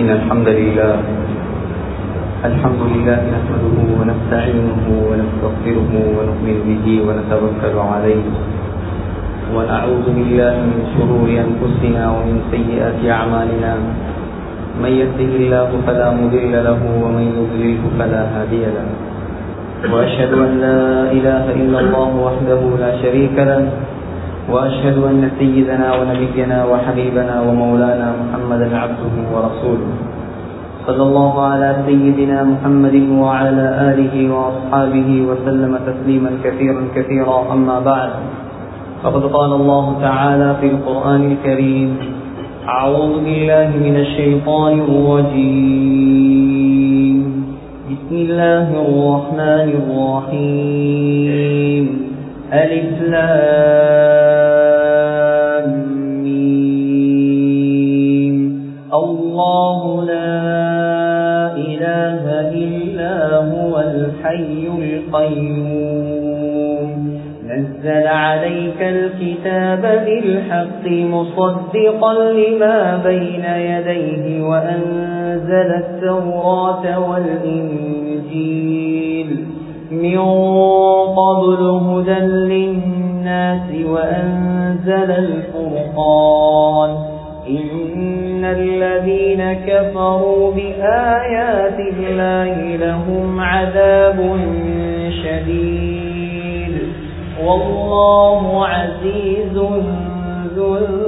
إن الحمد لله نحمده ونستعينه ونستغفره ونؤمن به ونتوكل عليه ونعوذ بالله من شرور أنفسنا ومن سيئات أعمالنا من يهده الله فلا مضل له ومن يضلله فلا هادي له وأشهد أن لا إله إلا الله وحده لا شريك له وأشهد أن سيدنا ونبينا وحبيبنا ومولانا محمدا عبده ورسوله صلى الله على سيدنا محمد وعلى آله وأصحابه وسلم تسليما كثيرا أما بعد فقد قال الله تعالى في القرآن الكريم أعوذ بالله من الشيطان الرجيم بسم الله الرحمن الرحيم ألف لام ميم الله لا إله إلا هو الحي القيوم نزل عليك الكتاب بالحق مصدقا لما بين يديه وأنزل التوراة والإنجيل من قبل هدى للناس وأنزل الفرقان إن الذين كفروا بآيات الله لهم عذاب شديد والله عزيز ذو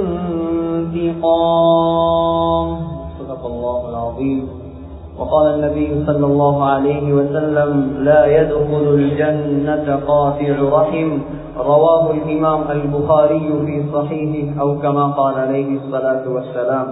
انتقام. صدق الله العظيم. وقال النبي صلى الله عليه وسلم لا يدخل الجنة قاطع رحم رواه الإمام البخاري في صحيحه أو كما قال عليه الصلاة والسلام.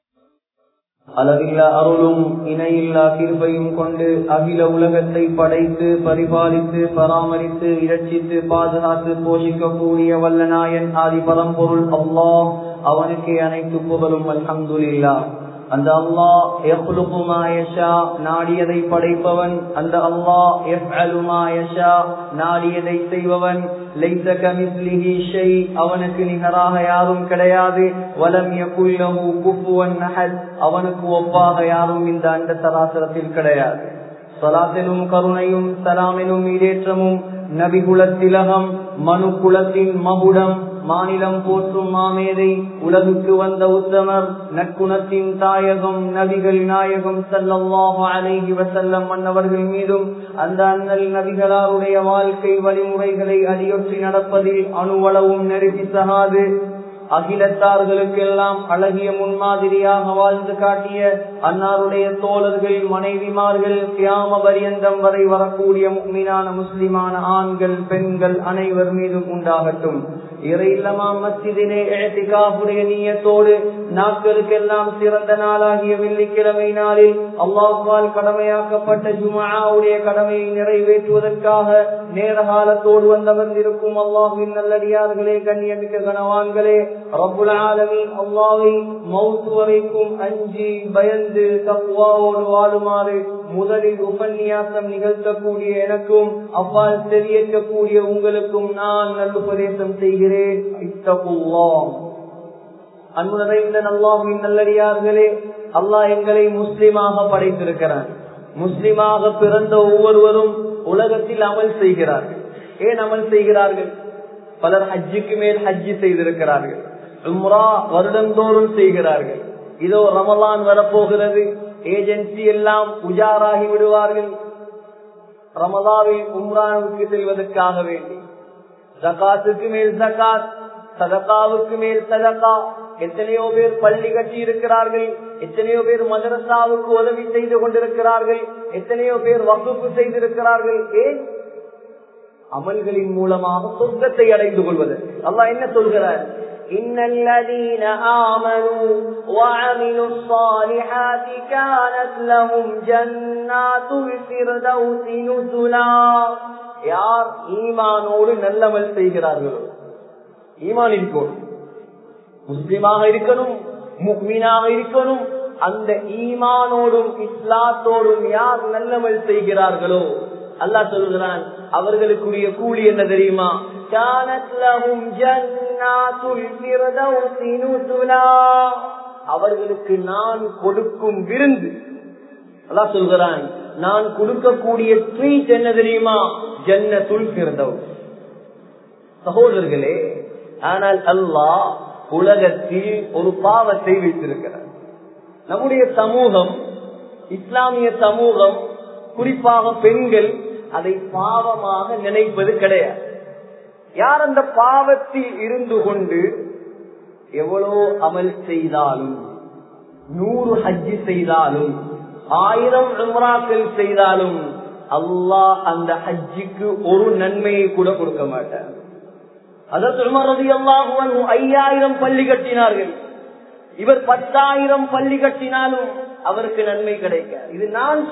அளவில்லா அருளும் இணையில்லா கிருபையும் கொண்டு அகில உலகத்தை படைத்து பரிபாலித்து பராமரித்து இரட்சித்து பாதுகாத்து போஷிக்கக்கூடிய வல்லநாயன் ஆதி பரம்பொருள் அல்லாஹ், அவனுக்கே அனைத்து புகழும். அல்ஹம்துலில்லாஹ். அந்த அல்லாஹ் யக்லுகு மா யஷா, நாடியதை படைப்பவன். அந்த அல்லாஹ் யஃஅலு மா யஷா, நாடியதை செய்பவன். லைஸ கமிஸ்லிஹி ஷை, அவனுக்கு நிகராக யாரும் கிடையாது. வலம் யகுல் லஹு குஃபுவன் அஹத், அவனுக்கு ஒப்பாக யாரும் இந்த அண்ட சராசரத்தில் கிடையாது. ஸலாத்திலும் கருணையும் சலாமிலும் ஈடேற்றமும் நபிகுல திலகம் மனு குலத்தின் மகுடம் மாநிலம் போற்றும் மாமேதை உலகுக்கு வந்த உத்தமர் நற்குணத்தின் தாயகம் நபிகள் நாயகம் ஸல்லல்லாஹு அலைஹி வஸல்லம் மன்னவர்கள் மீதும் அந்த அண்ணல் நபிகளாருடைய வாழ்க்கை வழிமுறைகளை அடியொற்றி நடப்பதில் அணுவளவும் நெருங்கி சகாது அகிலத்தார்களுக்கெல்லாம் அழகிய முன்மாதிரியாக வாழ்ந்து காட்டிய அன்னாருடைய தோழர்கள் மனைவிமார்கள் கியாம பரியந்தம் வரை வரக்கூடிய முஃமினான முஸ்லிமான ஆண்கள் பெண்கள் அனைவர் மீதும் உண்டாகட்டும். இறை இல்லமா மஸ்ஜிதிலே இஅ்திகாஃபுடைய நிய்யத்தோடு நாட்களுக்கெல்லாம் சிறந்த நாளாகிய வெள்ளிக்கிழமை நாளில் அல்லாஹ்வால் கடமையாக்கப்பட்ட ஜும்ஆவுடைய கடமையை நிறைவேற்றுவதற்காக நேரகாலத்தோடு வந்தமர்ந்திருக்கும் அல்லாஹ்வின் நல்லடியார்களே, கண்ணியமிக்க கனவான்களே, ரப்புல் ஆலமீன் அல்லாஹ்வை மௌத் வரைக்கும் அஞ்சி பயந்து தக்வாவோடு வாழுமாறு முதலில் உபன்யாசம் நிகழ்த்தக்கூடிய எனக்கும் அவ்வாறு தெரியக்கூடிய உங்களுக்கும் நான் நல்லுபதேசம் செய்கிறேன். இத்தகுல்லாஹ். அன்பு நிறைந்த அல்லாஹ்வின் நல்லடியார்களே, அல்லாஹ் எங்களை முஸ்லிமாக படைத்திருக்கிறார். முஸ்லிமாக பிறந்த ஒவ்வொருவரும் உலகத்தில் அமல் செய்கிறார்கள். ஏன் அமல் செய்கிறார்கள்? பலர் ஹஜ்ஜுக்கு மேல் ஹஜ்ஜி செய்திருக்கிறார்கள். உம்ரா வருடந்தோறும் செய்கிறார்கள். இதோ ரமலான் வரப்போகிறது, ஏஜென்சி எல்லாம் உஜாராகி விடுவார்கள். ரமலானில் உம்ராவுக்கு செல்வதற்காக வேண்டி ஜகாத்துக்கு மேல் ஜகாத், சதகாவுக்கு மேல் சதகா. எத்தனையோ பேர் பள்ளி கட்டி இருக்கிறார்கள், எத்தனையோ பேர் மதரசாவுக்கு உதவி செய்து கொண்டிருக்கிறார்கள், எத்தனையோ பேர் வகுப்பு செய்திருக்கிறார்கள். ஏன்? அமல்களின் மூலமாக சொர்க்கத்தை அடைந்து கொள்வது. அல்லாஹ் என்ன சொல்கிறார்? இன்னல்லதீன ஆமனூ வஅமிலுஸ் ஸாலிஹாத்தி கானத் லஹும் ஜன்னாத்துல் ஃபிர்தௌஸி நுஸுலா. யார் ஈமானோடு நல்லமல் செய்கிறார்களோ, ஈமான் இருக்கணும், முஸ்லிமாக இருக்கணும், முஃமினாக இருக்கணும், அந்த ஈமானோடும் இஸ்லாத்தோடும் யார் நல்லமல் செய்கிறார்களோ அல்லாஹ் சொல்கிறான், அவர்களுக்குரிய கூலி என்ன தெரியுமா? கானத் லஹும் ஜன்னாத்துல் ஃபிர்தௌஸி நுஸுலா. அவர்களுக்கு நான் கொடுக்கும் விருந்து. அல்லாஹ் சொல்கிறான், நான் கொடுக்கக்கூடிய ட்ரீட் என்ன தெரியுமா? ஜன்னத்துல் ஃபிர்தௌஸ். சகோதரர்களே, ஆனால் அல்லாஹ் உலகத்தில் ஒரு பாவத்தை வைத்திருக்கிறார். நம்முடைய சமூகம், இஸ்லாமிய சமூகம், குறிப்பாக பெண்கள் அதை பாவமாக நினைப்பது கிடையாது. யார் அந்த பாவத்தில் இருந்து கொண்டு எவ்வளோ அமல் செய்தாலும், 100 ஹஜ்ஜி செய்தாலும், 1000 உம்ராக்கள் செய்தாலும் அல்லாஹ் அந்த ஹஜ்ஜிக்கு ஒரு நன்மையை கூட கொடுக்க மாட்டார். ஹஜ்ரத் உமர் ரலியல்லாஹு அன்ஹு 5000 பள்ளி கட்டினார்கள். இவர் 10,000 பள்ளி கட்டினாலும் அவருக்கு நன்மை கிடைக்காது. இது நான்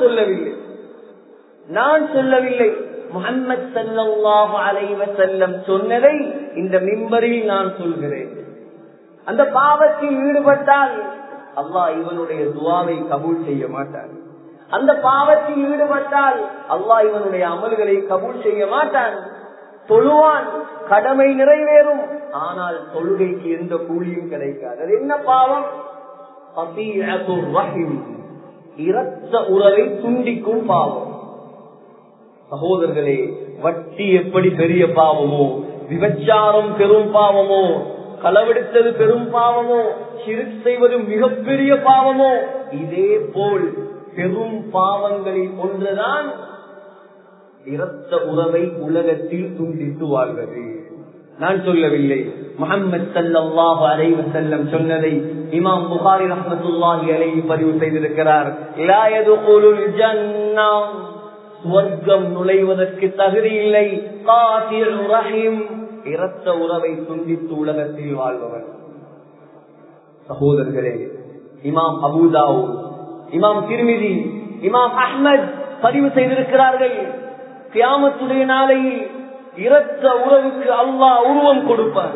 சொல்லவில்லை, முஹம்மது ஸல்லல்லாஹு அலைஹி வஸல்லம் சொன்னதை இந்த மிம்பரில் நான் சொல்கிறேன். அந்த பாவத்தில் ஈடுபட்டால் அல்லாஹ் இவனுடைய துஆவை கபூல் செய்ய மாட்டான். அந்த பாவத்தில் ஈடுபட்டால் அல்லாஹ் இவனுடைய அமல்களை கபூல் செய்ய மாட்டான். தொழுவான், கடமை நிறைவேறும், ஆனால் தொழுகைக்கு எந்த கூலியும் கிடைக்காது. அது என்ன பாவம்? கதீஅத்துர் ரஹீம், இரத்த உறவை துண்டிக்கும் பாவம். சகோதரர்களே, வட்டி எப்படி பெரிய பாவமோ, விபச்சாரம் பெரும் பாவமோ, களவெடுத்தது பெரும் பாவமோ, ஷிர்க் செய்வது மிகப்பெரிய பாவமோ, இதே போல் பெரும் பாவங்களில் ஒன்றுதான் இரத்த உறவை உலகத்தில் துண்டித்து வாழ்வது. நான் சொல்லவில்லை, முஹம்மது ஸல்லல்லாஹு அலைஹி வஸல்லம் சொன்னதை இமாம் புகாரி ரஹ்மத்துல்லாஹி அலைஹி பதிவு செய்திருக்கிறார். லா யதுகுலுல் ஜன்னah, சுவர்க்கம் நுழைவதற்கு தகுதி இல்லை, காதிர் ரஹீம், இரத்த உறவை துண்டித்து உலகத்தில் வாழ்பவர். சகோதரர்களே, இமாம் அபூ தாவூத், இமாம் திர்மிதி, இமாம் அஹ்மத் பதிவு செய்திருக்கிறார்கள், கியாமத்துடைய நாளையில் இரத்த உறவுக்கு அல்லாஹ் உருவம் கொடுப்பார்.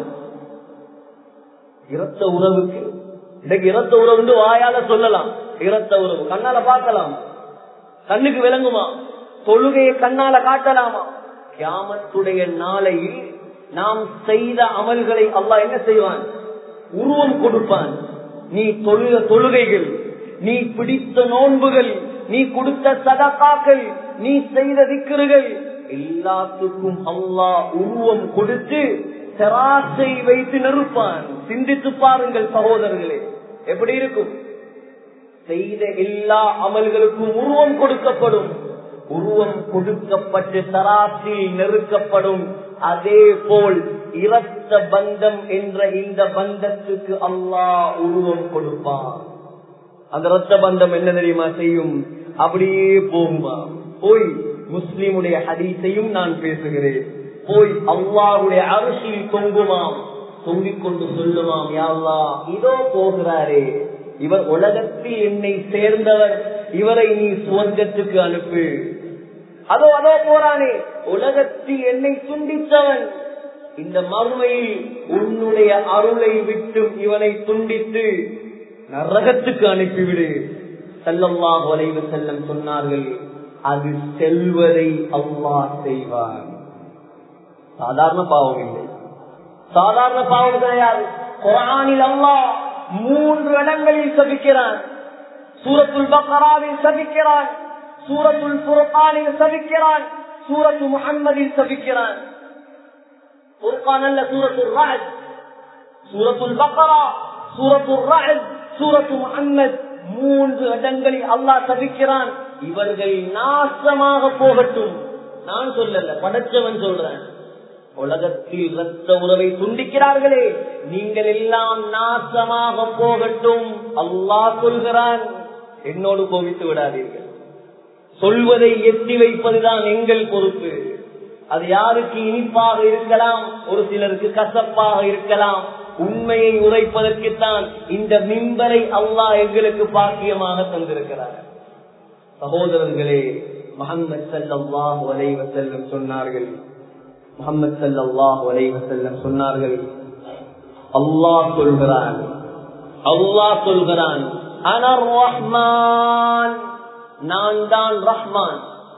இரத்த உறவுக்கு இன்னைக்கு இரத்த உறவு வாயால சொல்லலாம், இரத்த உறவு கண்ணால பார்க்கலாம், கண்ணுக்கு விளங்குமா? தொழுகையை கண்ணால காட்டலாமா? கியாமத்துடைய நாளையில் நாம் செய்த அமல்களை அல்லாஹ் என்ன செய்வான்? உருவம் கொடுப்பான். நீ தொழுகைகள், நீ பிடித்த நோன்புகள், நீ கொடுத்த சதகாக்கள், நீ செய்த திக்ருகள் எல்லாத்துக்கும் அல்லாஹ் உருவம் கொடுத்து தராசை வைத்து நிறுப்பான். சிந்தித்து பாருங்கள் சகோதரர்களே, எப்படி இருக்கும்? செய்த எல்லா அமல்களுக்கும் உருவம் கொடுக்கப்படும். உருவம் கொடுக்கப்பட்டு தராசில் நெருக்கப்படும். அதே போல் இரத்த பந்தம் என்ற இந்த பந்தத்துக்கு அல்லாஹ் உருவம் கொடுப்பான். அந்த இரத்த பந்தம் என்ன தெரியுமா செய்யும்? அப்படியே போகுமா? போய் முஸ்லிமுடைய ஹதீஸையும் நான் பேசுகிறேன். போய் அல்லாஹ்வுடைய அர்ஷில் தொங்குமாம். தொங்கிக் கொண்டு சொல்லுமாம், யா அல்லாஹ், இதோ போகிறாரே, இவர் உலகத்தில் என்னை சேர்ந்தவர், இவரை நீ சுவர்க்கத்துக்கு அனுப்பு. அதோ அதோ போறானே, உலகத்தில் என்னை துண்டித்தவன், இந்த மறுமையில் உன்னுடைய அருளை விட்டு இவனை துண்டித்து நரகத்துக்கு அனுப்பிவிடு. ஸல்லல்லாஹு அலைஹி வஸல்லம் சொன்னார்கள், அது செல்வதை அல்லாஹ் செய்வான். சாதாரண பாவம் இல்லை, சாதாரண பாவம் கிடையாது. குர்ஆனில் அல்லாஹ் 3 இடங்களில் சபிக்கிறான். சூரத்துல் பக்ராவில் சபிக்கிறான், சூரத்துல் ஃபுர்கானில் சபிக்கிறான், சூரத்து முஹம்மதில் சபிக்கிறான். ஃபுர்கான் அல்ல, சூரத்துல் ரஅத், சூரத்துல் பக்ரா, சூரத்துல் ரஅத், சூரத்து முஹம்மத், 3 இடங்களில் அல்லாஹ் சபிக்கிறான். இவர்கள் நாசமாக போகட்டும். நான் சொல்லல, படைச்சவன் சொல்றேன். உலகத்தில் இரத்த உறவை துண்டிக்கிறார்களே, நீங்கள் எல்லாம் நாசமாக போகட்டும் அல்லாஹ் சொல்கிறான். என்னோடு கோபித்து விடாதீர்கள். சொல்வதை எட்டி வைப்பதுதான் எங்கள் பொறுப்பு. அது யாருக்கு இனிப்பாக இருக்கலாம், ஒரு சிலருக்கு கசப்பாக இருக்கலாம். உண்மையை உரைப்பதற்குத்தான் இந்த மிம்பரை அல்லாஹ் எங்களுக்கு பாக்கியமாக தந்திருக்கிறார். சகோதரர்களே, முஹம்மது ஸல்லல்லாஹு அலைஹி வஸல்லம் சொன்னார்கள், முஹம்மது ஸல்லல்லாஹு அலைஹி வஸல்லம் சொன்னார்கள், அல்லாஹ் சொல்கிறான், அல்லாஹ் சொல்கிறான், அனர் ரஹ்மான், நான் தான் ரஹ்மான்.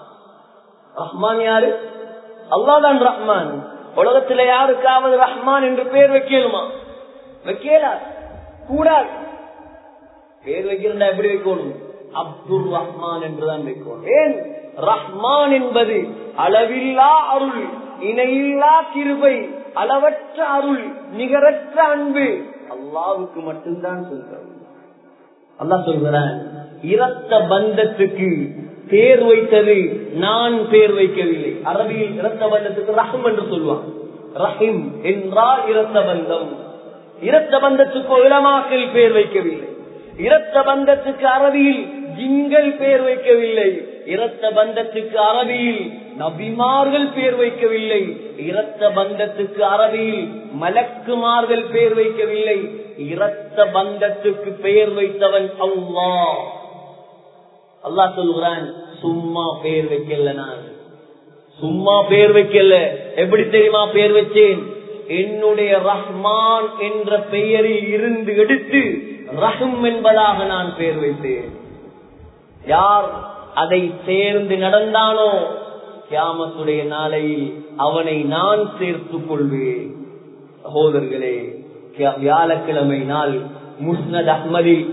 ரஹ்மான் யாரு? அல்லாஹ் தான் ரஹ்மான். உலகத்தில் யாருக்காவது ரஹ்மான் என்று பெயர் வைக்கலுமா? வைக்கல, கூடாது. பேர் வைக்கிறா எப்படி வைக்கணும்? அப்துல் ரஹ்மான் என்றுதான் வைக்கணும். ஏன்? ரஹ்மான் என்பது அளவில்லா அருள், இணையில்லா கிருபை, அளவற்ற அருள், நிகரற்ற அன்பு அல்லாஹ்வுக்கு மட்டும்தான் சொல்றோம். அல்லாஹ் சொல்கிறான், இரத்த பந்தத்துக்கு பேர் வைத்தது நான் பேர் வைக்கவில்லை. அரபியில் இரத்த பந்தத்துக்கு ரஹம் என்று சொல்வான். ரஹிம் என்றால் இரத்த பந்தம். இரத்த பந்தத்துக்கு உலமாக்கள் பேர் வைக்கவில்லை. இரத்த பந்தத்துக்கு அரபியில் ஜின்கள் பேர் வைக்கவில்லை. இரத்த பந்தத்துக்கு அரபியில் நபிமார்கள் பேர் வைக்கவில்லை. இரத்த பந்தத்துக்கு அரபியில் மலக்குமார்கள் பேர் வைக்கவில்லை. இரத்த பந்தத்துக்கு பெயர் வைத்தவன் அல்லாஹ். அல்லாஹ் சொல்கிறான், சும்மா பேர் வைக்கல, நான் சும்மா பேர் வைக்கல. எப்படி தெரியுமா பேர் வச்சேன்? என்னுடைய ரஹ்மான் என்ற பெயரில் இருந்து எடுத்து ரஹம் என்பதாக நான் பேர் வைத்தேன். யார் அதை சேர்ந்து நடந்தானோ கியாமத்துடைய நாளையில் அவனை நான் சேர்த்துக் கொள்வேன். சகோதரர்களே, வியாழக்கிழமை நாள் முஸ்னத் அஹ்மதில்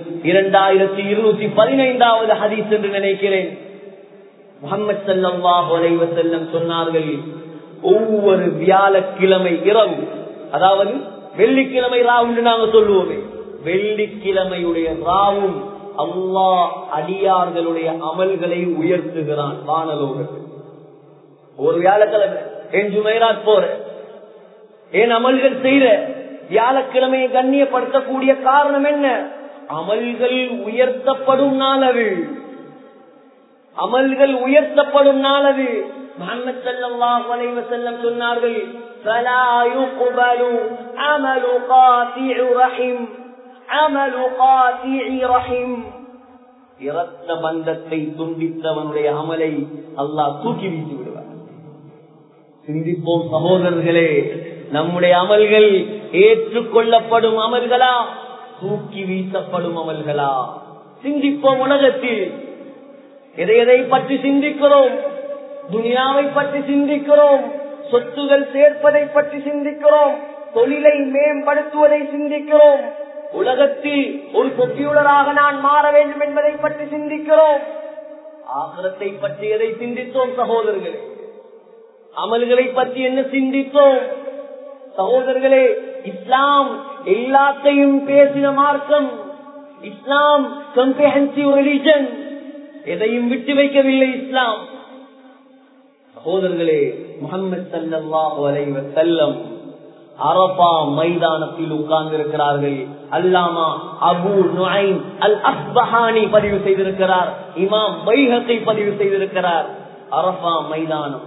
2215வது ஹதீஸ் என்று நினைக்கிறேன். முஹம்மது ஸல்லல்லாஹு அலைஹி வஸல்லம் சொன்னார்கள், ஒவ்வொரு வியாழக்கிழமை இரவு, அதாவது வெள்ளிக்கிழமை ராவுன்னு நாங்க சொல்லுவோமே, வெள்ளிக்கிழமையுடைய ராவும் அல்லாஹ் அடியார்களுடைய அமல்களை உயர்த்துகிறான் வானலோகத்தில். ஒரு வியாழக்கிழமை என் ஜுமைராத் போற, என் அமல்கள் செய்யற வியாழக்கிழமையை கண்ணியப்படுத்தக்கூடிய காரணம் என்ன? அமல்கள் உயர்த்தப்படும் நாள் அது. அமல்கள் உயர்த்தப்படும் நாள் அது. முஹம்மது ஸல்லல்லாஹு அலைஹி வஸல்லம் சொன்னார்கள், ஃபலா யுக்பலு அமலு காத்திஉ ரஹீம், அமலு காத்திஇ ரஹீம். இரத்த பந்தத்தை துண்டித்தவனுடைய அமலை அல்லாஹ் தூக்கி வீசி விடுவார். சிந்திப்போம் சகோதரர்களே, நம்முடைய அமல்கள் ஏற்றுக்கொள்ளப்படும் அமல்களா, தூக்கி வீசப்படும் அமல்களா? சிந்திப்போம். உலகத்தில் எதை எதை பற்றி சிந்திக்கிறோம்? துனியாவை பற்றி சிந்திக்கிறோம், சொத்துகள் சேர்ப்பதை பற்றி சிந்திக்கிறோம், தொழிலை மேம்படுத்துவதை சிந்திக்கிறோம், உலகத்தில் ஒரு பொக்கியுளராக நான் மாற வேண்டும் என்பதை பற்றி சிந்திக்கிறோம். ஆகிரத்தை பற்றி எதை சிந்தித்தோம் சகோதரர்களே? அமல்களை பற்றி என்ன சிந்தித்தோம் சகோதரர்களே? இஸ்லாம் எல்லாத்தையும் பேசின மார்க்கம். இஸ்லாம் கம்ப்ரிஹென்சிவ் ரிலிஜன், எதையும் விட்டு வைக்கவில்லை இஸ்லாம். சகோதரர்களே, முஹம்மது ஸல்லல்லாஹு அலைஹி வஸல்லம் அரஃபா மைதானத்தில் உட்கார்ந்து இருக்கிறார்கள். அல்லாமா அபூ நுஐம் அல் அஸ்பஹானி பதிவு செய்திருக்கிறார், இமாம் பைஹகி பதிவு செய்திருக்கிறார். அரஃபா மைதானம்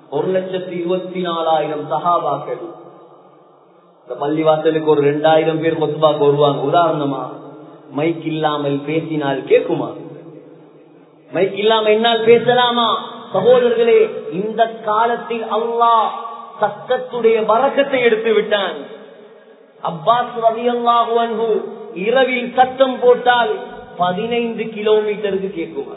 1,24,000 சஹாபாக்கள். இந்த பள்ளிவாசலுக்கு ஒரு 2000 பேர் கொத்துபாக்கு வருவாங்க. உதாரணமா, மைக் இல்லாமல் பேசினால் கேட்குமா? மைக் இல்லாம என்னால் பேசலாமா? சகோதரர்களே, இந்த காலத்தில் அல்லாஹ் சத்தத்துடைய பரக்கத்தை எடுத்து விட்டான். அப்பாஸ் ரலியல்லாஹு அன்ஹு இரவில் சத்தம் போட்டால் 15 கிலோமீட்டருக்கு கேட்குமா?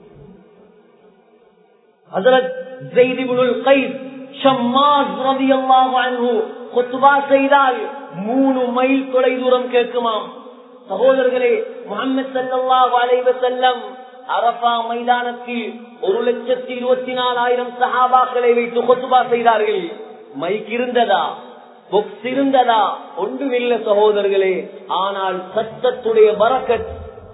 ஹஜ்ரத் ஸைத் இப்னுல் கைஸ் ஷம்மாஸ் ரலியல்லாஹு அன்ஹு குத்பா செய்தால் 3 மைல் தொலை தூரம் கேட்குமாம். சகோதரர்களே, முஹம்மது ஸல்லல்லாஹு அலைஹி வஸல்லம் அரஃபா மைதானத்தில் 1,24,000 சஹாபாக்களை வைத்து குத்பா செய்தார்கள். மைக் இருந்ததா? பொக்ஸ் இருந்ததா? ஒன்றுமில்லை சகோதரர்களே. ஆனால் சத்தத்துடைய பரக்கத்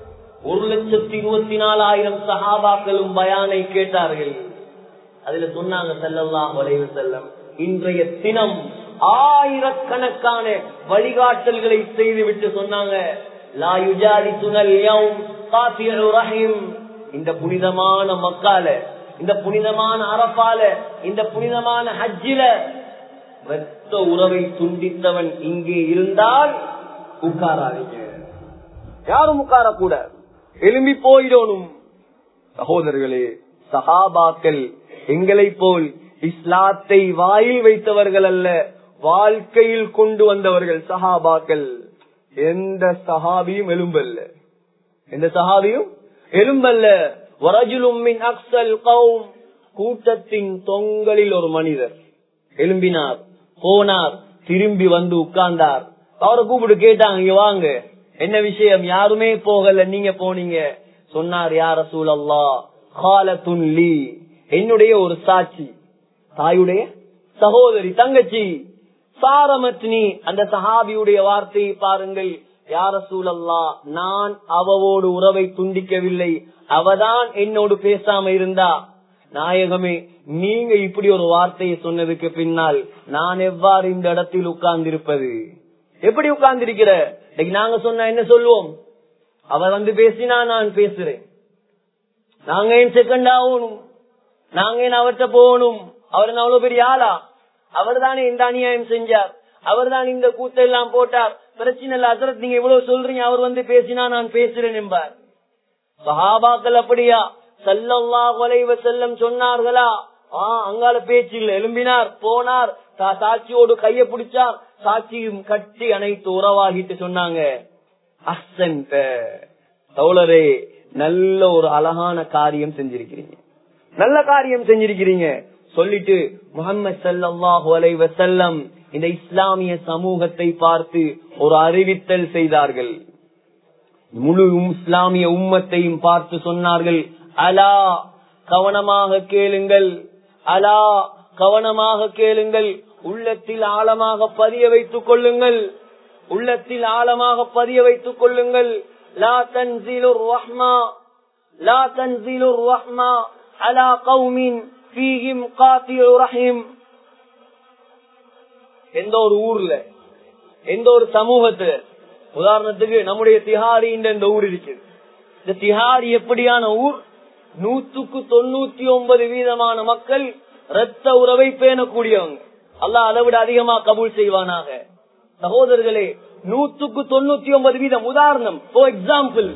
1,24,000 சஹாபாக்களும் பயானை கேட்டார்கள். அதுல சொன்னாங்க ஸல்லல்லாஹு அலைஹி வஸல்லம், இன்றைய தினம் ஆயிரக்கணக்கான வழிகாட்டல்களை செய்துவிட்டு சொன்னாங்க, லா யுஜாலிசுனல் யௌம் காத்திஉ ரஹீம். இந்த புனிதமான மக்கால, இந்த புனிதமான அரஃபால, இந்த புனிதமான ஹஜ்ஜில இரத்த உறவை துண்டித்தவன் இங்கே இருந்தால் உட்காராதீங்க. யாரும் உட்காரக்கூடாது, எழும்பி போயிடணும். சகோதரர்களே, சஹாபாக்கள் எங்களை போல் இஸ்லாத்தை வாயில் வைத்தவர்கள் அல்ல, வாழ்க்கையில் கொண்டு வந்தவர்கள் சஹாபாக்கள். எந்த சஹாபியும் எலும்பல்ல, எந்த சஹாபியும் எலும்பல்ல. வரஜுலும் மின் அக்ஸல் கௌம், கூட்டத்தின் தொங்கலில் ஒரு மனிதர் எழும்பினார், போனார், திரும்பி வந்து உட்கார்ந்தார். அவரை கூப்பிட்டு கேட்டாங்க, இங்க வாங்க, என்ன விஷயம்? யாருமே போகல, நீங்க போனீங்க. சொன்னார், யா ரசூலல்லாஹ், காலத்துன் லீ, என்னுடைய ஒரு சாட்சி, தாயுடைய சகோதரி, தங்கச்சி. சாரமத்னி, அந்த சஹாபியுடைய வார்த்தையை பாருங்கள். யா ரசூலல்லாஹ், நான் அவவோடு உறவை துண்டிக்கவில்லை, அவதான் என்னோடு பேசாம இருந்தா. நாயகமே, நீங்க இப்படி ஒரு வார்த்தையை சொன்னதுக்கு பின்னால் நான் எவ்வாறு இந்த இடத்தில் உட்கார்ந்திருப்பது? எப்படி உட்கார்ந்திருக்கிற? நாங்க சொன்ன என்ன சொல்லுவோம்? அவர் வந்து பேசினா நான் பேசுறேன், நாங்க ஏன் செகண்ட் ஆகணும், நாங்க ஏன் அவர்கிட்ட போகணும்? அவர் அவ்வளவு பெரிய ஆளா? அவர் தானே இந்த அநியாயம் செஞ்சார், அவர் தான் இந்த கூத்தெல்லாம் போட்டார், பிரச்சனை இல்ல ஹசரத், நீங்க இவ்வளவு சொல்றீங்க, அவர் வந்து பேசினா நான் பேசுறேன் என்பார். சஹாபாக்கள் அப்படியா? ஸல்லல்லாஹு அலைஹி வஸல்லம் சொன்னார்களா? அங்கால பேச்சு இல்ல, எழும்பினார், போனார், சாட்சியோடு கைய பிடிச்சார், சாட்சியும் கட்டி அனைத்து உறவாகிட்டு சொன்னாங்க, அஹ்சன்த தோழரே, நல்ல ஒரு அழகான காரியம் செஞ்சிருக்கிறீங்க, நல்ல காரியம் செஞ்சிருக்கிறீங்க சொல்லிட்டு முஹம்மது ஸல்லல்லாஹு அலைஹி வஸல்லம் இந்த இஸ்லாமிய சமூகத்தை பார்த்து ஒரு அறிவித்தல் செய்தார்கள். முழு இஸ்லாமிய உம்மத்தையும் பார்த்து சொன்னார்கள், அலா கவனமாக கேளுங்கள், அலா கவனமாக கேளுங்கள், உள்ளத்தில் ஆழமாக பதிய வைத்துக் கொள்ளுங்கள், உள்ளத்தில் ஆழமாக பதிய வைத்துக் கொள்ளுங்கள். லா தன்ஸிலுர் ரஹ்மா, லா தன்ஸிலுர் ரஹ்மா அலா கௌமின் ஃபீஹிம் காத்திஉ ரஹீம். எந்த ஒரு ஊர்ல, எந்த ஒரு சமூகத்துல, உதாரணத்துக்கு நம்முடைய திஹாரி இந்த ஊர் இருக்கு. இந்த திஹாரி எப்படியான ஊர்? 199% மக்கள் இரத்த உறவை பேணக்கூடியவங்க. அல்லாஹ் அதை விட அதிகமா கபூல் செய்வானாக. சகோதரர்களே, 199%. உதாரணம், ஃபார் எக்ஸாம்பிள்,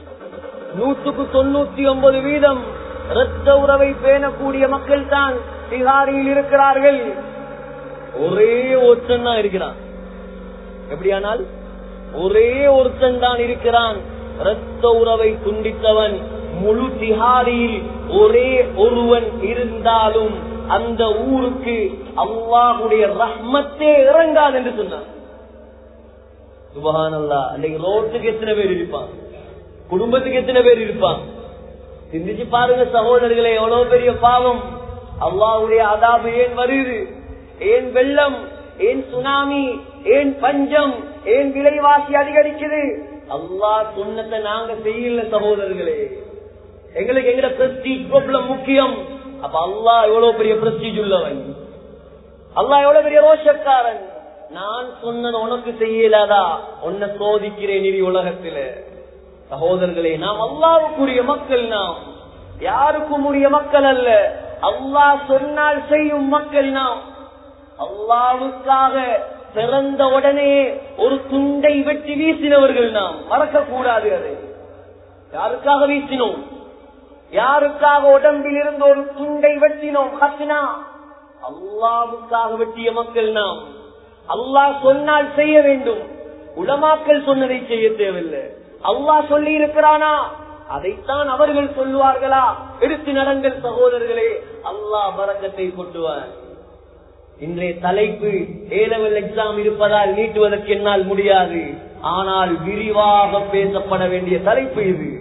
199% இரத்த உறவை பேணக்கூடிய மக்கள் தான் திஹாரியில் இருக்கிறார்கள். ஒரே ஒருத்தன் தான் இருக்கிறான். எப்படியானால் ஒரே ஒருத்தன் தான் இருக்கிறான், இரத்த உறவை துண்டித்தவன். முழு திஹாரியில் ஒரே ஒருவன் இருந்தாலும் அந்த ஊருக்கு அல்லாஹ்வுடைய ரஹ்மத்தே இறங்காது என்று சொன்னான். சுப்ஹானல்லாஹ். அன்னைக்கு ரோட்டுக்கு எத்தனை பேர் இருப்பான், குடும்பத்துக்கு எத்தனை பேர் இருப்பான்? சிந்திச்சு பாருங்க சகோதரர்களே, எவ்வளவு பெரிய பாவம். அல்லாஹ்வுடைய அதாபு ஏன் வருது? ஏன் வெள்ளம், ஏன் சுனாமி, ஏன் பஞ்சம், ஏன் விலைவாசி அதிகரிக்குது? அல்லாஹ் சொன்னதை நாங்க செய்யல சகோதரர்களே. எங்களுக்கு எங்கட பிரஸ்டீஜ் ப்ராப்ளம் முக்கியம். அப்ப அல்லாஹ் எவ்வளவு பெரிய பிரஸ்டீஜ் உள்ளவன், அல்லாஹ் எவ்வளவு பெரிய ரோஷக்காரன். நான் சொன்னது உனக்கு செய்யலாதா, உன்னை சோதிக்கிறேன் இனி உலகத்தில. சகோதரர்களே, நாம் அல்லாஹ்வுக்குரிய மக்கள், நாம் யாருக்கும் உரிய மக்கள் அல்ல. அல்லாஹ் சொன்னால் செய்யும் மக்கள் நாம். அல்லாஹ்வுக்காக பிறந்த உடனே ஒரு துண்டை வெட்டி வீசினவர்கள் நாம். மறக்க கூடாது. அதை யாருக்காக வீசினோம்? யாருக்காக உடம்பில் இருந்து ஒரு துண்டை வெட்டினோம்? ஹஸ்னா, அல்லாஹ்வுக்காக வெட்டிய மக்கள் நாம். அல்லாஹ் சொன்னால் செய்ய வேண்டும். உலமாக்கள் சொன்னதை செய்ய தேவையில்லை. அல்லாஹ் சொல்லி இருக்கிறானா, அதைத்தான் அவர்கள் சொல்லுவார்களா? எடுத்து நடங்கள் சகோதரர்களே, அல்லாஹ் பரக்கத்தை கொட்டுவார். இன்றைய தலைப்பு A-level எக்ஸாம் இருப்பதால் நீட்டுவதற்கு என்னால் முடியாது. ஆனால் விரிவாக பேசப்பட வேண்டிய தலைப்பு இது.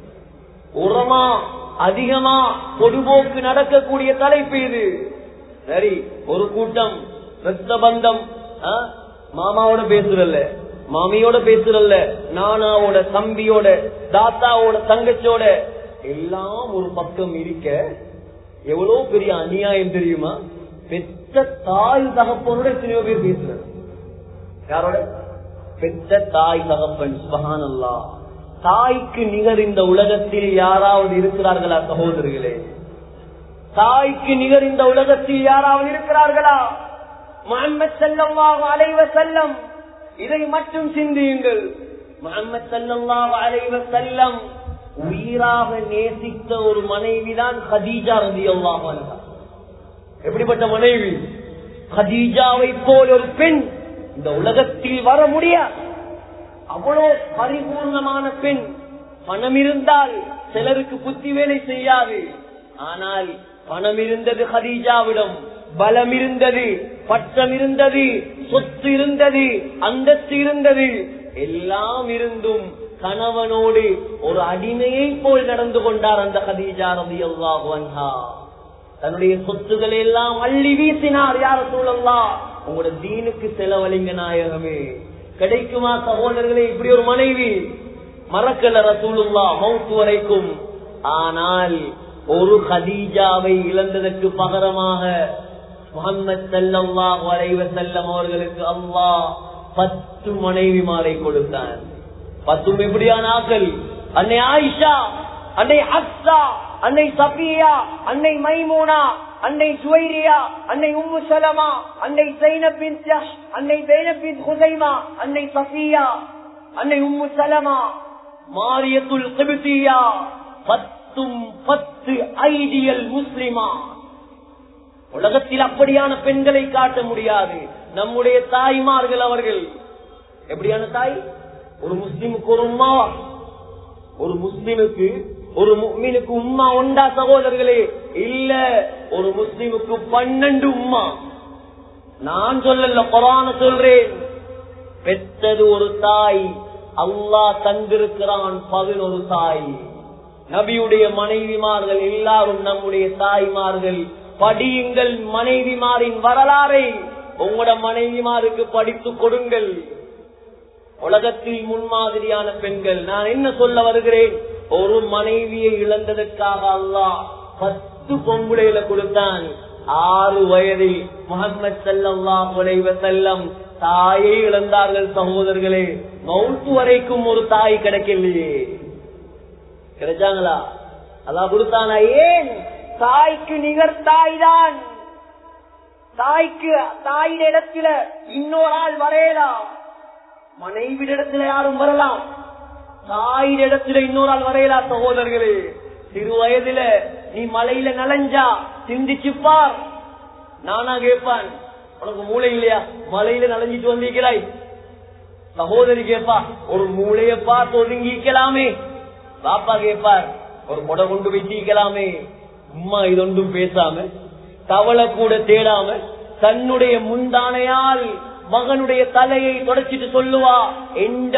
உரமா அதிகமா பொதுபோக்கு நடக்கக்கூடிய தலைப்பு இது. சரி, ஒரு கூட்டம் ரத்த பந்தம், மாமாவோட பேசுறல்ல, மாமியோட பேசுறல்ல, நானாவோட தம்பியோட, தாத்தாவோட தங்கச்சோட எல்லாம் ஒரு பக்கம் இருக்க எவ்வளவு பெரிய அநியாயம் தெரியுமா? பெற்ற தாய் தகப்பனோட எத்தனையோ பேர் பேசுறது. யாரோட? பெற்ற தாய் தகப்பன். சுப்ஹானல்லாஹ். தாய்க்கு நிகர் இந்த உலகத்தில் யாராவது இருக்கிறார்களா சகோதரர்களே? தாய்க்கு நிகர் இந்த உலகத்தில் யாராவது இருக்கிறார்களா? முஹம்மது ஸல்லல்லாஹு அலைஹி வஸல்லம் இதை மட்டும் சிந்தியுங்கள். முஹம்மது ஸல்லல்லாஹு அலைஹி வஸல்லம் உயிராக நேசித்த ஒரு மனைவிதான் கதீஜா ரலியல்லாஹு அன்ஹா. எப்படிப்பட்ட மனைவி? கதீஜாவை போல ஒரு பெண் இந்த உலகத்தில் வர முடியாது. அவ்வளோ பரிபூர்ணமான பெண். பணம் இருந்தால் சிலருக்கு புத்தி வேலை செய்யாது. ஆனால் பணம் இருந்தது கதீஜாவிடம், பலம் இருந்தது, பட்டம் இருந்தது, சொத்து இருந்தது, அந்தஸ்து இருந்தது. எல்லாம் இருந்தும் கணவனோடு ஒரு அடிமையை போல் நடந்து கொண்டார் அந்த கதீஜா ரலியல்லாஹு அன்ஹா. தன்னுடைய சொத்துக்களை எல்லாம் அள்ளி வீசினார். யா ரசூலல்லாஹ், உங்களோட தீனுக்கு செலவழிங்க நாயகமே. கிடைக்குமா சகோதரர்களே இப்படி ஒரு மனைவி? மறக்கல ரசூலுல்லாஹ் மௌத் வரைக்கும். ஆனால் ஒரு கதீஜாவை இழந்ததற்கு பகரமாக முஹம்மது ஸல்லல்லாஹு அலைஹி வஸல்லம் அவர்களுக்கு அல்லாஹ் 10 மனைவிமாரை கொடுத்தான். 10 எப்படியான ஆக்கள்? அன்னை ஆயிஷா, அன்னை ஹப்ஸா, அன்னை சஃபியா, அன்னை மைமூனா, அன்னை ஜுவைரியா, அன்னை உம்மு சலமா, அன்னை ஸைனப் பின்த் ஜஹ்ஷ், அன்னை ஸைனப் பின்த் ஹுஸைமா, அன்னை சஃபியா, அன்னை உம்மு சலமா, மாரியத்துல் கிப்தியா. 10 ஐடியல் முஸ்லிமா. உலகத்தில் அப்படியான பெண்களை காட்ட முடியாது. நம்முடைய தாய்மார்கள் அவர்கள் எப்படியான தாய்? ஒரு முஸ்லிமுக்கு ஒரு உம்மா, ஒரு முஸ்லிமுக்கு ஒரு முஃமினுக்கு உம்மா உண்டா சகோதரர்களே? இல்ல, ஒரு முஸ்லிமுக்கு 12 உம்மா. நான் சொல்லல, குர்ஆன் சொல்றேன். பெற்றது ஒரு தாய், அல்லாஹ் தந்திருக்கிறான் 11 தாய். நபியுடைய மனைவிமார்கள் எல்லாரும் நம்முடைய தாய்மார்கள். படியுங்கள் மனைவிமாரின் வரலாறை. உங்களோட மனைவிமாருக்கு படித்துக் கொடுங்கள். உலகத்தில் முன்மாதிரியான பெண்கள். நான் என்ன சொல்ல வருகிறேன்? ஒரு மனைவியை இழந்ததற்காக அல்லாஹ் 10 பொம்புளையில கொடுத்தான். 6 வயதில் முஹம்மது ஸல்லல்லாஹு அலைஹி வஸல்லம் தாயை இழந்தார்கள் சகோதரர்களே. மௌத் வரைக்கும் ஒரு தாய் கிடைக்கலையே. கிடைச்சாங்களா? அல்லாஹ் கொடுத்தானா? ஏன்? தாய்க்கு நிகர் தாய் தான். தாய்க்கு தாயின் இடத்துல இன்னொரு ஆள் வரையலாம். மனைவி இடத்துல யாரும் வரலாம், தாயின் இடத்துல இன்னொரு ஆள் வரையலாம் சகோதரர்களே. சிறு வயதுல நீ மலையில நலஞ்சா சிந்திச்சுப்பார். நானா கேட்பான், உனக்கு மூளை இல்லையா? மலையில நலஞ்சிட்டு வந்திருக்கிறாய். சகோதரி கேட்பா, ஒரு மூளைய பார்த்து ஒதுங்கிக்கலாமே. பாப்பா கேட்பார், ஒரு கொடை கொண்டு வச்சிக்கலாமே. உம்மா இதொன்றும் பேசாம, தவளை கூட தேடாம, தன்னுடைய முந்தானையால் மகனுடைய தலையை தொடச்சிட்டு சொல்லுவா, எந்த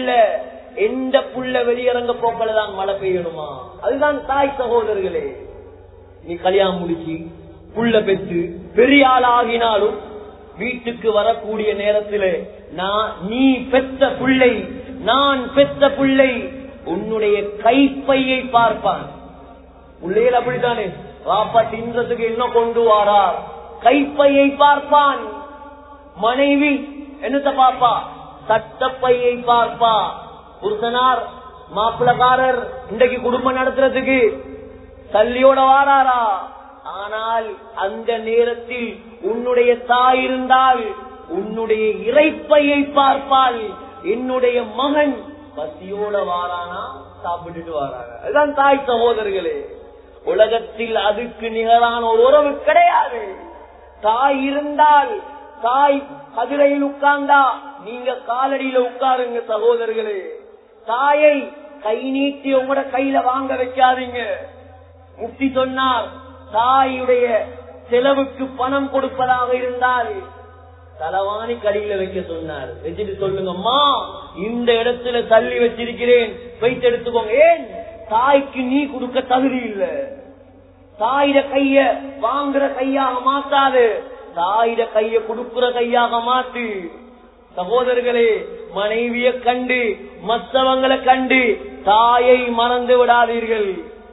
புள்ள வெளியிறங்க போக்கலதான் மழை பெய்யணுமா? அதுதான் தாய் சகோதரர்களே. நீ கல்யாணம் முடிச்சு புள்ள பெற்று பெரிய ஆள் ஆகினாலும் வீட்டுக்கு வரக்கூடிய நேரத்தில் நீ பெற்ற பிள்ளை, நான் பெற்ற பிள்ளை உன்னுடைய கைப்பையை பார்ப்பான். பிள்ளைகள் அப்படித்தானே, பாப்பா தின்றதுக்கு என்ன கொண்டு வாரார், கைப்பையை பார்ப்பான். மனைவி என்னத்த பாப்பா? சட்டப்பையை பார்ப்பா. புருஷனார் மாப்பிளக்காரர் இன்றைக்கு குடும்பம் நடத்துறதுக்கு தள்ளியோட வாராரா? ஆனால் அந்த நேரத்தில் உன்னுடைய தாய் இருந்தால் உன்னுடைய இறைப்பையை பார்ப்பாள். என்னுடைய மகன் பசியோட வாரானா, சாப்பிட்டுட்டு வாராங்க. அதுதான் தாய் சகோதரர்களே. உலகத்தில் அதுக்கு நிகரான ஒரு உறவு கிடையாது. தாய் இருந்தால், தாய் கதிரையில் உட்கார்ந்தா நீங்க காலடியில உட்காருங்க சகோதரர்களே. தாயை கை நீட்டி உங்களோட கையில வாங்க வைக்காதீங்க. முஃப்தி சொன்னார், தாயுடைய செலவுக்கு பணம் கொடுப்பதாக இருந்தால் தலவாணி கடியில வைக்க சொன்னார். வச்சுட்டு சொல்லுங்கம்மா, இந்த இடத்துல தள்ளி வச்சிருக்கிறேன், வைத்து எடுத்துக்கோங்க. ஏன்? தாய்க்கு நீ கொடுக்க தகுதி இல்ல. தாயிட கைய வாங்குற கையாக மாத்தாது, தாயிட கைய கொடுக்கிற கையாக மாத்து. சகோதரர்களே, மனைவிய கண்டு மற்றவங்களை கண்டு தாயை மறந்து விடாதீர்கள்.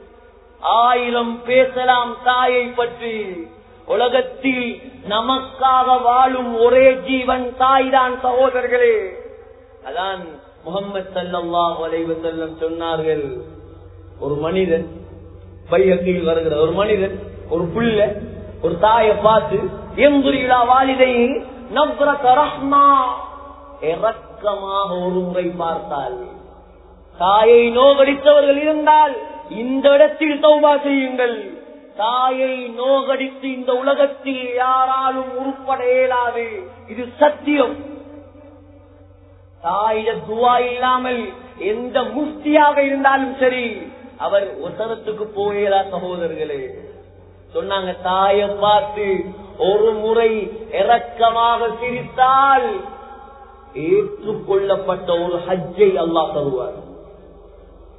1000 பேசலாம் தாயை பற்றி. உலகத்தில் நமக்காக வாழும் ஒரே ஜீவன் தாய் தான் சகோதரர்களே. அதான் முஹம்மது ஸல்லல்லாஹு அலைஹி வஸல்லம் சொன்னார்கள், ஒரு மனிதன் பையத்தில் வருகிற ஒரு மனிதன், ஒரு புள்ள ஒரு தாயை பார்த்து எம்புரிலா வாலிதை நப்ரக ரஹ்மா, இரக்கமாக ஒரு முறை பார்த்தால், தாயை நோகடித்தவர்கள் இருந்தால் இந்த இடத்தில் தௌபா செய்யுங்கள். தாயை நோகடித்து இந்த உலகத்தில் யாராலும் உருப்பட இயலாது, இது சத்தியம். தாயிட துவா இல்லாமல் எந்த முஃப்தியாக இருந்தாலும் சரி, அவர் ஒசரத்துக்கு போயலா சகோதரர்களே. சொன்னாங்க, தாயை பார்த்து ஒரு முறை இரக்கமாக சிரித்தால் ஏற்றுக்கொள்ளப்பட்ட ஒரு ஹஜ்ஜை அல்லாஹ் தருவார்.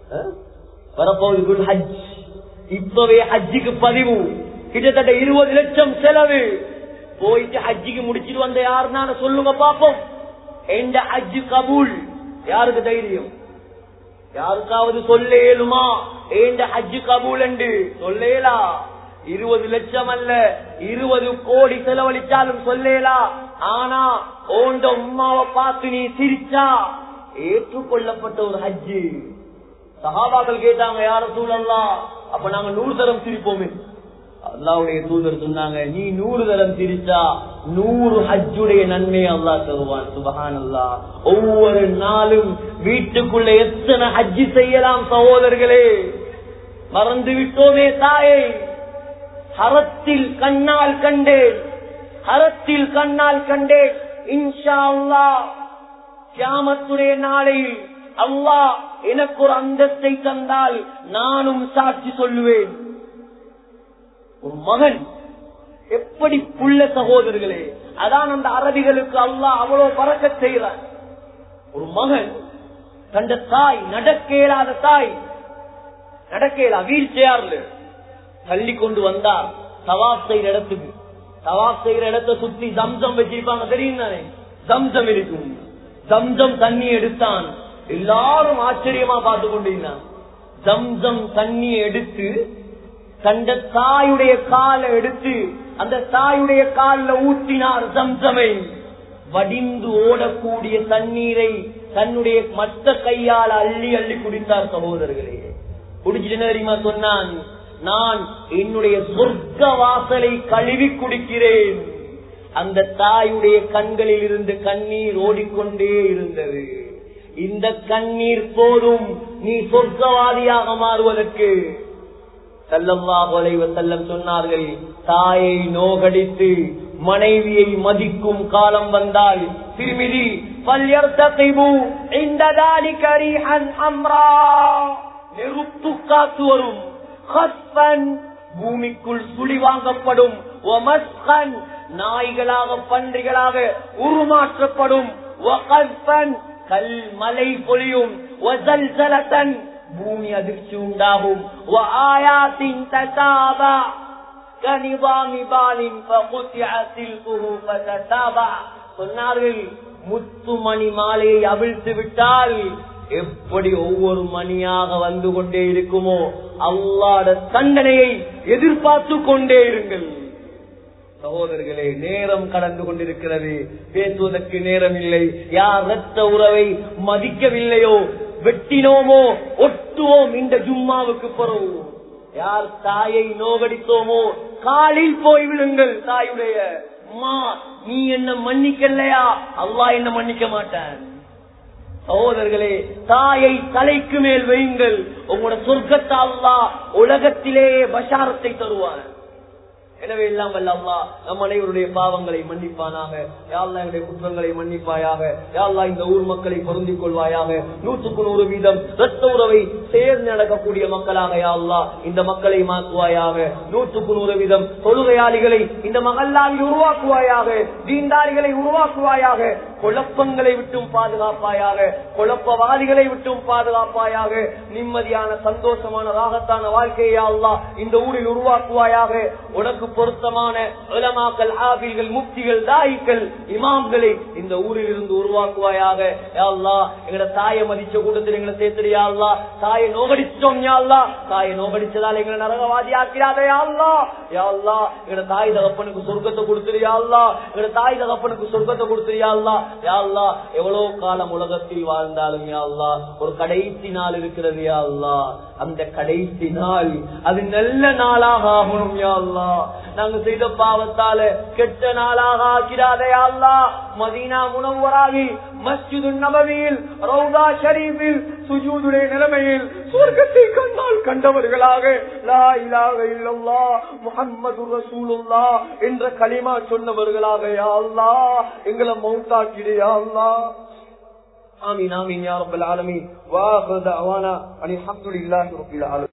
வரப்போகுது ஹஜ். இப்பவே ஹஜ்ஜுக்கு பதிவு கிட்டத்தட்ட 20 லட்சம் செலவு. போயிட்டு ஹஜ்ஜுக்கு முடிச்சிட்டு வந்த யாருன்னா சொல்லுங்க பாப்போம். எந்த ஹஜ்ஜு கபூல்? யாருக்கு தைரியம்? யாருக்காவது சொல்லேலுமா எந்த ஹஜ்ஜு கபூல் என்று? சொல்லேலா. 20 லட்சம் அல்ல 20 கோடி செலவழிச்சாலும் சொல்லேலா. ஆனா ஓண்ட உம்மாவை பார்த்து நீ சிரிச்சா ஏற்றுக்கொள்ளப்பட்ட ஒரு ஹஜ்ஜு. சஹாபாக்கள் கேட்டாங்க, யா ரசூலல்லாஹ், அப்ப நாங்க 100 தரம் சிரிப்போமே. அல்லாஹ்வுடைய தூதர் சொன்னாங்க, நீ 100 தரம் சிரிச்சா 100 ஹஜ்ஜுடைய நன்மை அல்லாஹ் தருவான். சுப்ஹானல்லாஹ். ஒவ்வொரு நாளும் வீட்டுக்குள்ள எத்தனை ஹஜ்ஜு செய்யலாம் சகோதரர்களே. மறந்து விட்டோமே தாயே. ஹரத்தில் கண்ணால் கண்டேன், ஹரத்தில் கண்ணால் கண்டேன். இன்ஷா அல்லாஹ் கியாமத்துடைய நாளையில் அல்லாஹ் எனக்கு ஒரு அந்தஸ்தை தந்தால் நானும் சாட்சி சொல்லுவேன். ஒரு மகன் எப்படி புள்ள சகோதரர்களே. அதான் அந்த அரபிகளுக்கு அல்லாஹ் அவ்வளவு பரக்கத் செய்கிறார். ஒரு மகன் தந்த தாய், நடக்க இயலாத தாய், நடக்க இயலா வீல் சேர்ல தள்ளி கொண்டு வந்தார் தவாப் செய்யற இடத்துக்கு. தவாப் செய்யற இடத்தை சுத்தி ஜம்சம் வச்சிருப்பாங்க, தெரியும் தானே? ஜம்சம் இருக்கும். ஜம்சம் தண்ணி எடுத்தான். எல்லாரும் ஆச்சரியமா பார்த்து கொண்டிருந்தான். ஜம்சம் தண்ணி எடுத்து தந்த தாயுடைய காலை எடுத்து அந்த தாயுடைய காலில் ஊற்றினார். ஜம்சமை வடிந்து ஓடக்கூடிய தண்ணீரை தன்னுடைய மற்ற கையால் அள்ளி அள்ளி குடித்தார் சகோதரர்களே. குடிச்சிட்டு தெரியுமா சொன்னான், நான் என்னுடைய சொர்க்க வாசலை கழுவி குடிக்கிறேன். அந்த தாயுடைய கண்களில் இருந்து கண்ணீர் ஓடிக்கொண்டே இருந்தது. இந்த கண்ணீர் போதும் நீ சொர்க்கவாதியாக மாறுவதற்கு. ஸல்லல்லாஹு அலைஹி வஸல்லம் சொன்னார்கள், தாயை நோகடித்து மனைவியை மதிக்கும் காலம் வந்தால் திருமிதி ஃபல்யர்தகிபு இன்த ذلك ريحا حمراء, நெருப்பு காத்து வரும். ஹஸ்பன், பூமிக்குள் சுழி வாங்கப்படும். வமஸ்கன், நாய்களாக பன்றிகளாக உருமாற்றப்படும். வகஸ்பன், கல் மலை பொழியும். வஸல்ஸலதன், பூமி அதிர்ச்சி உண்டாகும். வஆயாத்தின் ததாபா கனிவாமி பாலின் ஃபகுத்திஅத்தில் குஹூஃப ததாபா. சொன்னார்கள், முத்துமணி மாலையை அவிழ்த்து விட்டால் எப்படி ஒவ்வொரு மணியாக வந்து கொண்டே இருக்குமோ அல்லாஹ்வுடைய தண்டனையை எதிர்பார்த்து கொண்டே இருங்கள். சகோதரர்களே, நேரம் கடந்து கொண்டிருக்கிறது, பேசுவதற்கு நேரம் இல்லை. யார் இரத்த உறவை மதிக்கவில்லையோ, வெட்டினோமோ, ஒட்டுவோம் இந்த ஜும்மாவுக்கு பிறகு. யார் தாயை நோகடித்தோமோ காலில் போய் விடுங்கள். தாயுடைய அம்மா, நீ என்ன மன்னிக்கலையா, அல்லாஹ் என்ன மன்னிக்க மாட்டான். சகோதரர்களே, தாயை தலைக்கு மேல் வையுங்கள். உங்களோட சொர்க்கத்தை அல்லாஹ் உலகத்திலேயே பஷாரத்தை தருவான். எனவே எல்லாம் வல்ல அல்லாஹ் நம் அனைவருடைய பாவங்களை மன்னிப்பானாக. யா அல்லாஹ் என்னுடைய குற்றங்களை மன்னிப்பாயாக. யா அல்லாஹ் இந்த ஊர் மக்களை பொருந்திக் கொள்வாயாக. 100% இரத்த உறவை சேர்ந்து நடக்கக்கூடிய மக்களாக யா அல்லாஹ் இந்த மக்களை மாற்றுவாயாக. 100% தொழுகையாளிகளை இந்த மகல்லாவில் உருவாக்குவாயாக. தீன்தாரிகளை உருவாக்குவாயாக. குழப்பங்களை விட்டும் பாதுகாப்பாயாக. குழப்பவாதிகளை விட்டும் பாதுகாப்பாயாக. நிம்மதியான சந்தோஷமான ராகத்தான வாழ்க்கையை யா அல்லாஹ் இந்த ஊரில் உருவாக்குவாயாக. உனக்கு பொருத்தமான உலமாக்கள், ஆபில்கள், முஃப்திகள், தாயிகள், இமாம்களை இந்த ஊரில் இருந்து உருவாக்குவாயாக. யா அல்லாஹ் எங்கட தாயை மதிச்ச கூட்டத்தில் எங்களை சேர்த்துடு யா அல்லாஹ். தாயை நோகடிச்சோம் யா அல்லாஹ், தாயை நோகடிச்சதால் எங்களை நரகவாதி ஆக்கிறாதே யா அல்லாஹ். யா அல்லாஹ் எங்கட தாய் தகப்பனுக்கு சொர்க்கத்தை கொடுத்துரு யா அல்லாஹ். எங்கட தாய் தகப்பனுக்கு சொர்க்கத்தை கொடுத்துரு யா அல்லாஹ். யா அல்லாஹ் எவ்வளவு காலம் உலகத்தில் வாழ்ந்தாலும் யா அல்லாஹ் ஒரு கடைசி நாள் இருக்கிறது யா அல்லாஹ். அந்த கடைசி நாள் அது நல்ல நாளாக ஆகணும் யா அல்லாஹ். நாங்க செய்த பாவத்தால கெட்ட நாளாக ஆக்கிறாதே யா அல்லாஹ். மதீனா முனவ்வராவில், மஸ்ஜிது நபவியில், ரௌதா ஷரீஃபில் சுஜூதுடைய நிலைமையில் சொர்க்கத்தை கண்ணால் கண்டவர்களாக லா இலாஹ இல்லல்லாஹ் முஹம்மதுர் ரசூலுல்லாஹ் என்ற கலிமா சொன்னவர்களாக யா அல்லாஹ் எங்களை மௌத்தாக்கிடு யா அல்லாஹ். ஆமீன் ஆமீன் யா ரப்பல் ஆலமீன். வா ஆகிரு தஅவானா அல்ஹம்துலில்லாஹி ரப்பில் ஆலமீன்.